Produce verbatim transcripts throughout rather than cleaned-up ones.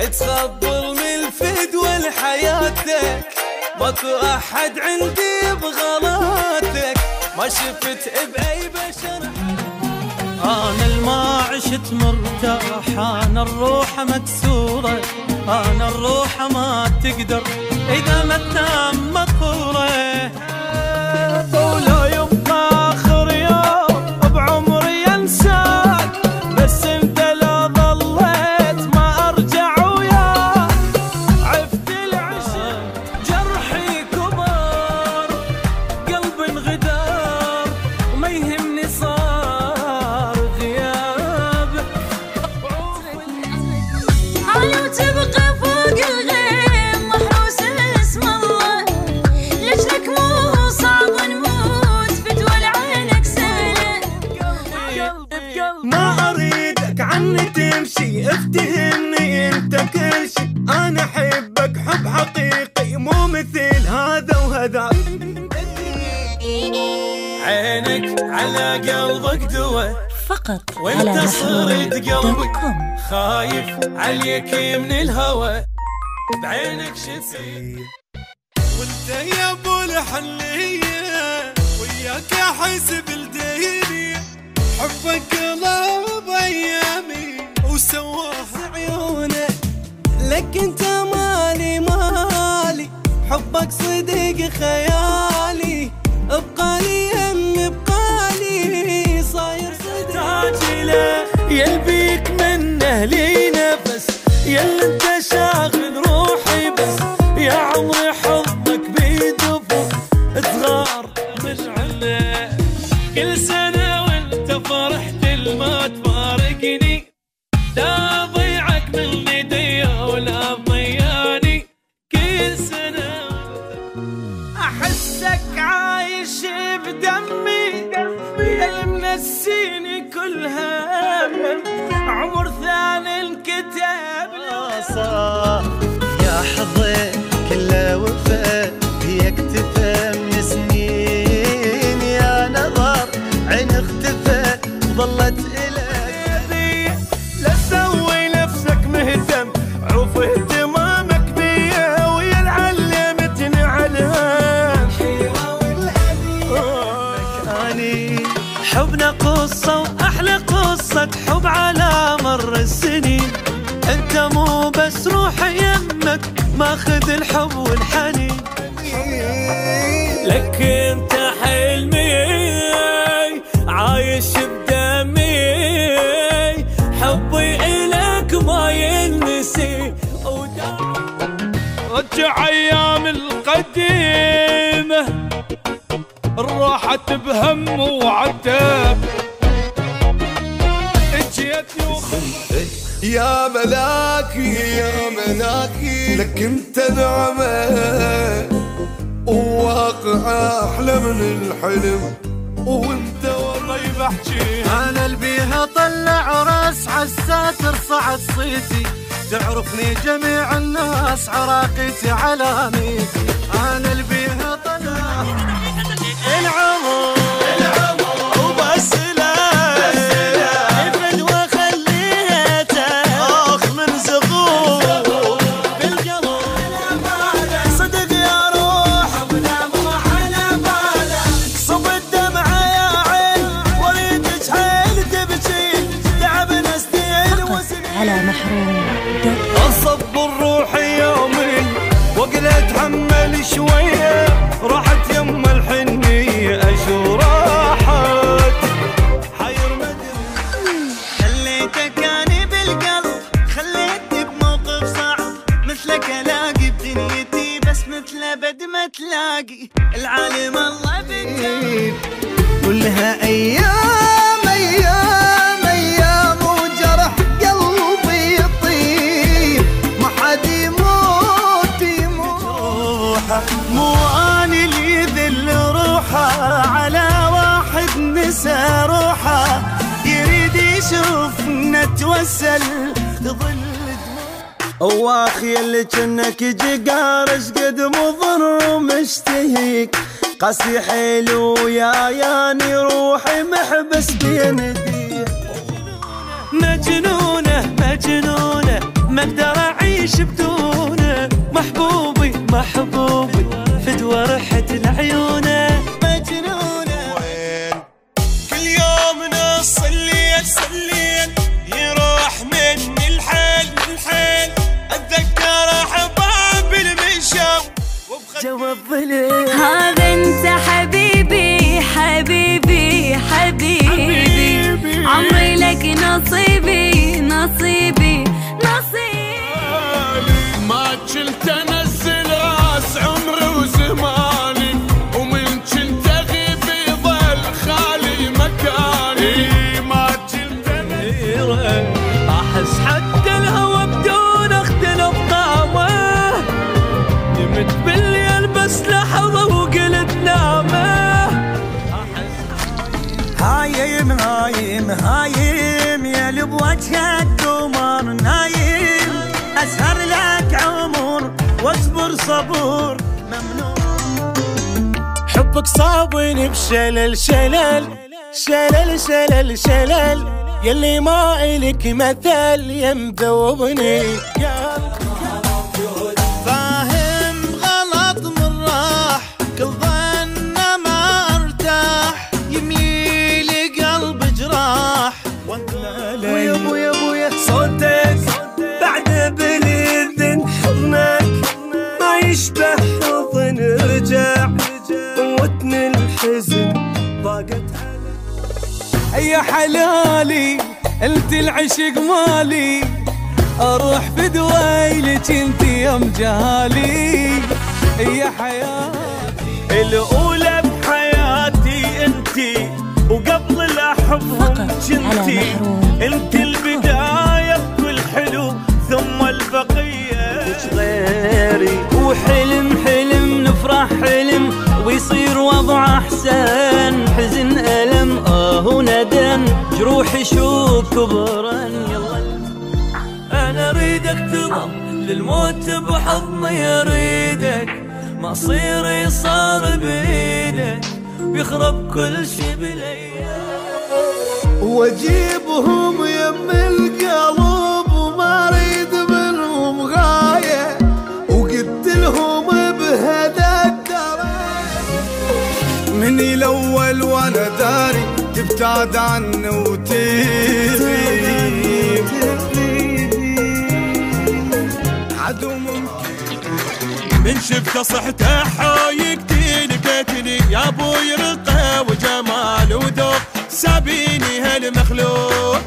تخبر من الفدوى لحياتك، ماكو احد عندي بغلاتك، ما شفت باي بشر. انا الما عشت مرتاح، انا الروح مكسوره، انا الروح ما تقدر اذا ما تنام مقهوره. ولا يبقى اخر يوم بعمري انساك، بس انت لا ظليت ما ارجع وياك. عفت العشق جرحي كبر، قلب انغدار وما يهمني صار غيابك. حلو تبقى فوق الغيم محروس اسم الله، لجلك مو صعب نموت فتول عينك سهلة. ما اريدك عني تمشي، افتهمني انت كل شي، انا احبك حب حقيقي مو مثل هذا وهذا. عينك على قلبك دوا فقط وانت صرت قلبي خايف عليك من الهوى، بعينك شفيت وانت يا ابو الحليه، وياك احس بالديني، حبك قلب ايامي وسواها عيونك، لك انت مالي مالي، حبك صدق خيالي، ابقالي هم ابقالي صاير صدق له، يلبيك منه لي نفس، يلا انت شاغل روحي بس، يا عمري حضنك بيدفو تغار من عنه، كل سنة وانت فرحت الما تفارقني، لا ضيعك من يدي ولا ضياني، كل سنة احسك عايش بدمي، يا منسيني كل هم، عمر ثاني انكتب صار يا حظي كله وفاء، فيك تفهم من سنين، يا نظر عين اختفى ظلت إلك، لا تسوي نفسك مهتم، عوف اهتمامك بيا ويا العلمتني عليها الحيرة والحنين. مكاني حبنا قصة واحلى قصة حب على مر السنين، انت مو بس روح يمك ماخذ الحب والحنين، لك انت حلمي عايش بدمي، حبي الك ما ينسي. رجع ايام القديمه راحت بهم وعتاب، اجيتني وخلت يا ملاكي يا ملاكي، لك انت نعمة وواقع احلى من الحلم، وانت والله بحكي انا البيها طلع راس عالساتر صعد صيتي، تعرفني جميع الناس عراقتي علامتي، انا البيها طلع العمر وبس لا ابعد وخليته اخ من زغور بالقلب، صدق يا روح ابدا مو على باله، صب الدمعه يا عين وريدك حيل تبكي، تعب نستيل وسنين على محروم. اصبر روحي يومي واقل اتحمل شويه، راحت يم الحنيه اشو راحت حير مدري، خليتك اني بالقلب، خليتني بموقف صعب، مثلك الاقي بدنيتي بس مثل ابد ما تلاقي، العالم الله بالجنب كلها ايام ايام ايام وجرح قلبي يطيب، ما حد يموت يموت مو اني اللي ذل روحه، على واحد نسى روحه يريد يشوفنا نتوسل تظل واخي اللي جنك جقارش قد مضر ومشتهيك، قاسي حلو يا ياني روحي محبس بين يديك، مجنونة مجنونة ما اقدر اعيش عايش بدونه محبوبي محبوبي فدوى ريحة العيونه مجنونه. وين كل يوم نص الليل صليل يروح مني الحيل الحيل اتذكر احباب المشاو جوا الظليل. هذا انت حبيبي حبيبي حبيبي عمري لك نصيبي نصيبي نصيبي. ما كنت انزل راس عمري وزماني ومن كنت اغيب يظل خالي مكاني. ما كنت انزل احس حتى الهوى بدون اختلف طعمه نمت بالليل بس لحظه وقلت نامه. هايم هايم هايم يا لبوجه الدمر نايم اسهر لك عمر واصبر صبور ممنون. حبك صابني بشلل شلل شلل شلل شلل يلي ما إلك مثل يمذوبني. فاهم غلط من راح كل ظن ما ارتاح يميل قلب جراح. ويا ابويا ابويا صوتك بعد بالاذن حضنك ما يشبه حضن رجع قوتني الحزن ضاقت يا حلالي انت العشق مالي اروح بدويلك انت يا مجالي يا حياتي الاولى بحياتي انتي وقبل الاحبهم كنتي انت البدايه بكل حلو ثم البقيه غيري. وحلم حلم نفرح حلم ويصير وضع احسن حزن الم اه وندم جروحي شو كبرا. يلا انا اريدك تضم للموت بحضني اريدك مصيري صار بايدك ويخرب كل شي بالايام. واجيبهم يم القلب وما اريد منهم غايه وقلت لهم بهذا الدرب من الاول وانا داري تبتعد عني وتغيب عدو ممكن من شفته صحته حايق تلقيتني يا ابوي رقه وجمال وذوق سابيني هالمخلوق.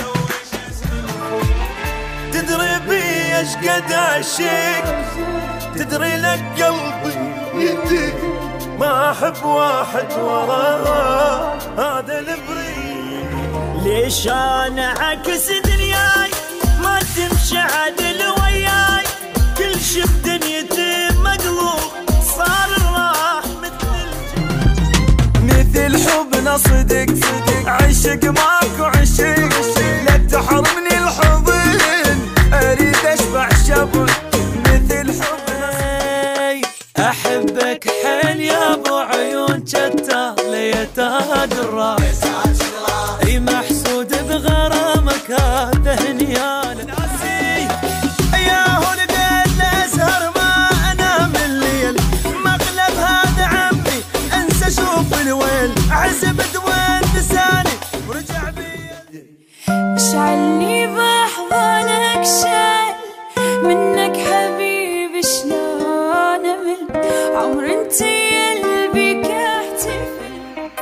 تدري بي ايش قد عشق تدري لك قلبي يدي ما احب واحد وراه هذا البريد. ليش انا عكس دنياي ما تمشي عدل وياي كل شي بدنيتي مقلوب صار راح مثل الجن مثل حبنا صدق صدق عشق ماكو عشق لا تحرمني الحضن اريد اشبع شبك مثل حبنا. احبك حيل يا ابو عيون شتى ليتاد الراس اي محسود بغرامك هذا نيال ناسي يا ولد الازهر ما انام الليل مغلب هذا عمي انسى شوف الويل عزبت وين لساني ورجع بي شعلني بحضنك شال منك حبيبي شلون امل عمر انت قلبي كاحتفل.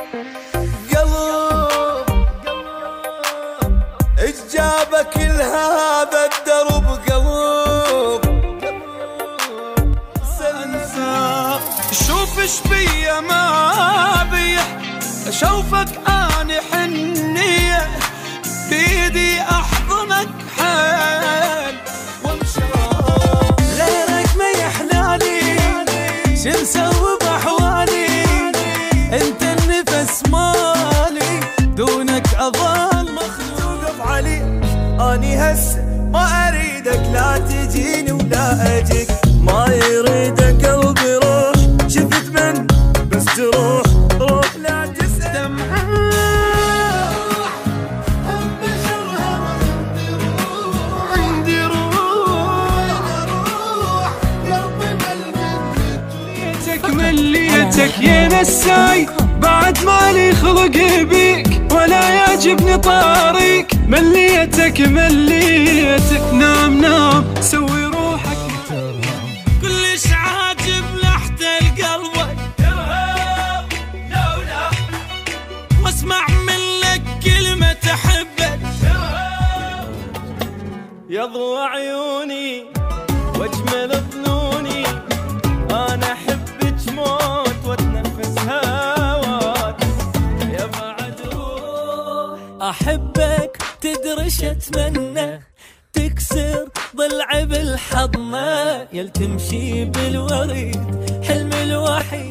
قلب ايش جابك لهذا الدرب قلب سنسى شوف ايش بيا ما بيه اشوفك اني حنيه بيدي احضنك حال وامشي غيرك ما يحلالي شو نسوي باحوالي انت النفس مالي دونك اظل مخلوق بعلي. اني هسه ما اريدك لا تجيني ولا اجيك ما يريدك قلبي روح شفت من بس تروح روح لا تستمع عندي روح الساي بعد مالي خلق بيك ولا يعجبني طاريك. مليتك مليتك نام نام سوي روحك كلش عاجب لحت القلب لولا واسمع منك كلمة احبك يضوى عيوني واجمل ظنوني. انا احبك موت واتنفس هواك يا بعد روح. احبك تدري ش اتمنى تكسر ضلعي بالحضنة يل تمشي بالوريد حلم الوحيد.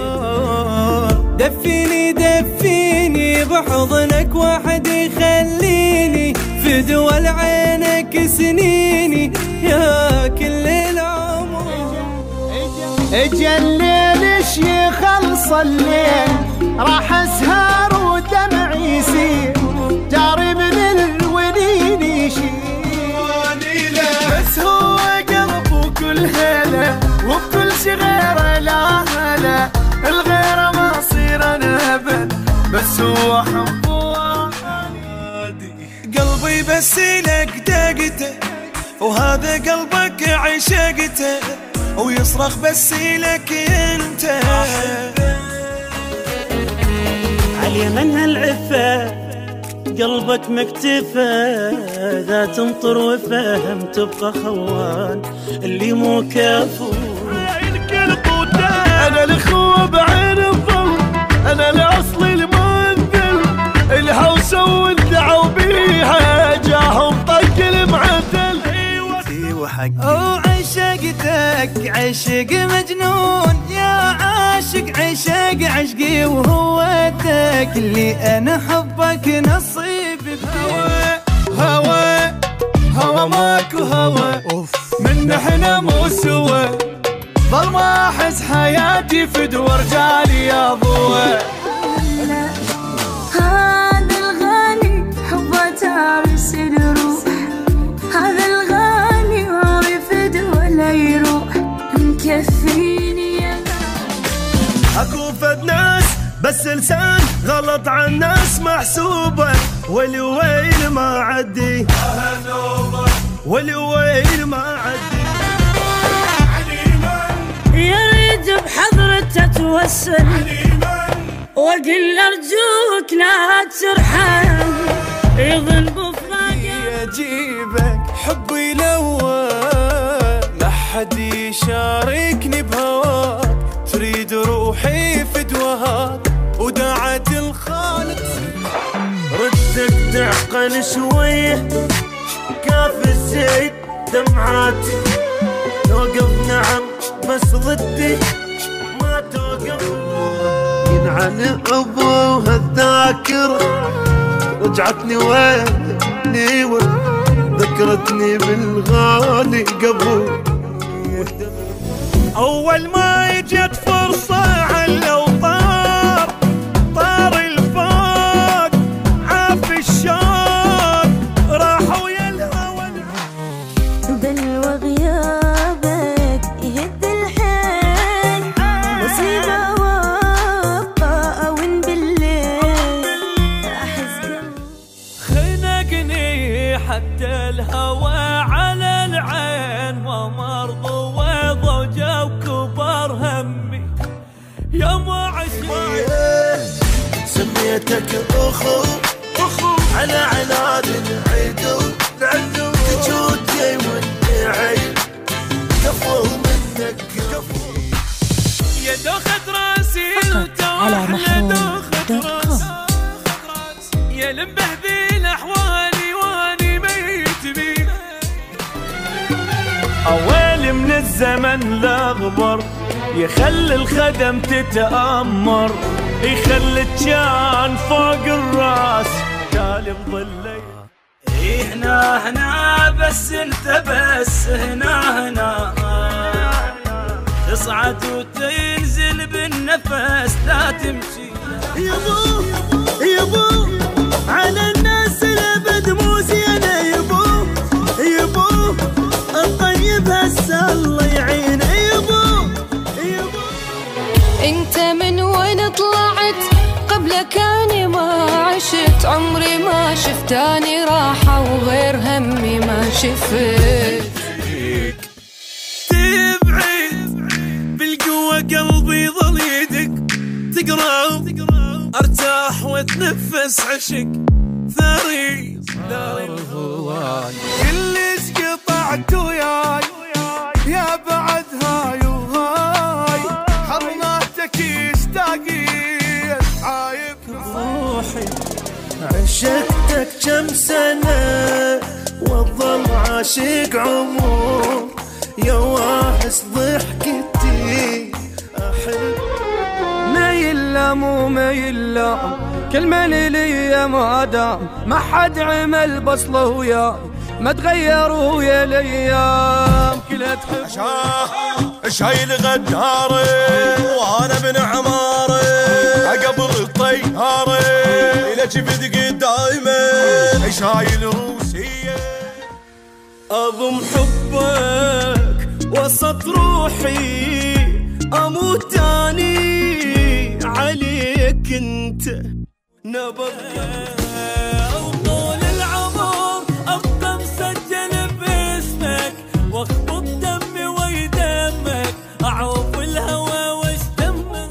دفيني دفيني بحضنك واحد يخليني في دول عينك سنيني يا كل العمر. اجا الليل شي خلص الليل راح اسهر ودمع يسير جاري من الونين يشيل. بس هو قلبه كل هلا وبكل شي غيره لا هلا الغيره ما صير انا ابد بس هو حبه عادي. قلبي بس لك دقته وهذا قلبك عشقته ويصرخ بس لك انت. علي من هالعفة قلبك مكتفى ذا تنطر وفهم تبقى خوان اللي مو كافو. انا الاخوة بعين الظل انا الاصل المنذل الهوسة والدعوا بيها جاهم طق المعدل. ايوه حقي وعشقتك عشق مجنون يا عاشق عشق عشقي وهوتك اللي انا حبك نصيبي بهوى. هوى هوى ماكو هوى من احنا مو سوا ظل ما احس حياتي في دور رجالي يا ضوى. هذا الغالي حبه تعرس الروح هذا الغالي وعرف ولا يروح مكفيني يا اكو فد ناس بس لسان غلط عن الناس محسوبة والويل ما عدي والويل ما عدي. يريد بحضرته توسل وقل ارجوك لا ترحم يظن بفراقك اجيبك حبي لوى ما حد يشاركني بهواك تريد روحي في دواك ودعت الخالق ردك تعقل شويه كاف الزيت دمعاتي توقف نعم بس ضدي ما توقف. ينعن ابو هالذاكرة رجعتني ويني ذكرتني بالغالي قبل. اول ما اجت فرصة على طار طار الفوق عاف الشوق راحوا يا الهوى بل وغيابك يهد الحيل مصيبة وابقى أون بالليل أحس خنقني حتى الهوى على العين ومرض وضوجة وكبر همي يا ما عشقي سميتك اخو اخو على عناد العدو العدو تجود جاي والنعي كفو منك كفو يا دوخة راسي على محروم دوت كوم. يا لمبه بالاحوالي واني ميت بيك. اويلي من الزمن الاغبر يخلي الخدم تتأمر يخلي الجان فوق الراس تالي بظلي. هنا هنا بس انت بس هنا هنا تصعد وتنزل بالنفس لا تمشي. يبو يبو على الناس الابد مو زينه يبو يبو الطيب هسه الله يعينه يبو يبو. انت من وين جاني راحة وغير همي ما شفت. تبعد بالقوة قلبي ظل يدق، تقرب ارتاح واتنفس عشق ثري دار هواي. كلش قطعت وياي يا بعد هاي وهاي، حضناتك يشتاقين عايب روحي. عشقتك كم سنة والظل عاشق عمر، يا واحس ضحكتي أحب. ما يلا مو ما يلا كل من لي ما دام، ما حد عمل بصله وياي ما تغيروا يا الايام كلها تحب. شايل غداري وانا بن عماري قبل الطيارة الى جبدك دايما شايل روسية. أضم حبك وسط روحي أموت تاني عليك انت نبض. طول العمر ابقى مسجل باسمك واخبط دمي ويدمك، اعوف الهوى واشتمك.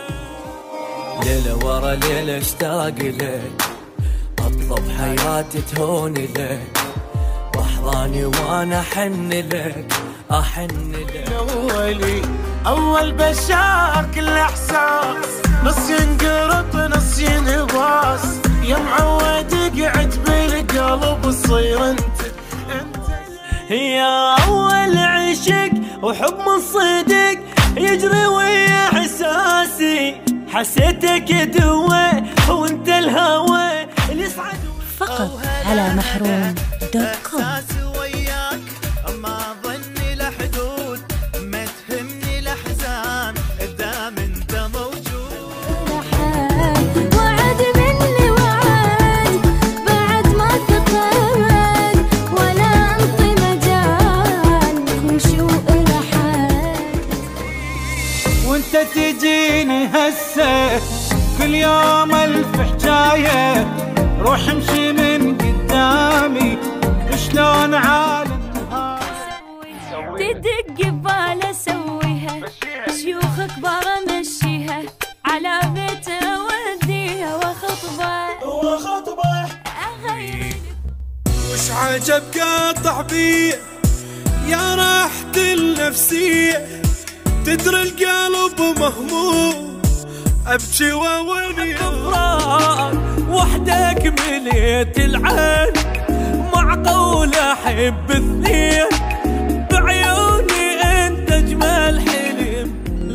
ليلة ورا ليلة اشتاق لك، اطلب حياتي تهون لك، واحضاني وانا احن لك احن لك. أولي أول بشاك الإحساس، نص ينقرط نص ينباس، يا معود قعد بالقلب تصير انت انت. يا اول عشق وحب من صدق يجري ويا احساسي، حسيتك دوي وانت الهوى اللي يصعد فقط على محروم دوت كوم. وياك ما ظني لحدود، ما تهمني الاحزان دام انت موجود. وعد مني وعد بعد ما تقعد، ولا انطي مجال نشوق لحد. وانت تجيني هسه كل يوم الف حجاية، روح امشي من قدامي شلون عالم تدق ببال اسويها، شيوخ كبار امشيها، على بيت اوديها وخطبه وخطبه اغير. وش عجب قاطع بي يا راحة النفسية، تدري القلب مهموم ابكي واولي. غفران وحدك مليت العين، معقول احب اثنين بعيوني انت اجمل حلم.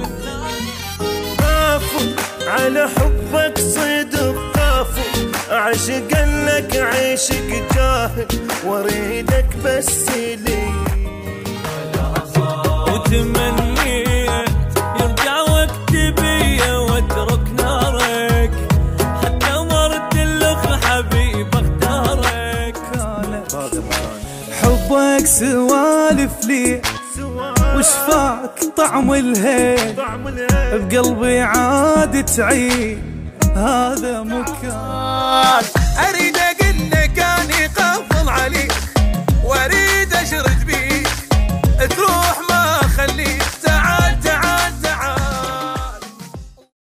خافوا على حبك صدق، خافوا اعشق لك عيشك جاهل، واريدك بس لي. وتمنيت يرجع وقت بيا واترك نارك، حتى مرت الاخ حبيب اختارك. حبك سوالف لي وشفاك طعم الهيل، بقلبي عاد تعيد هذا مكان. اريد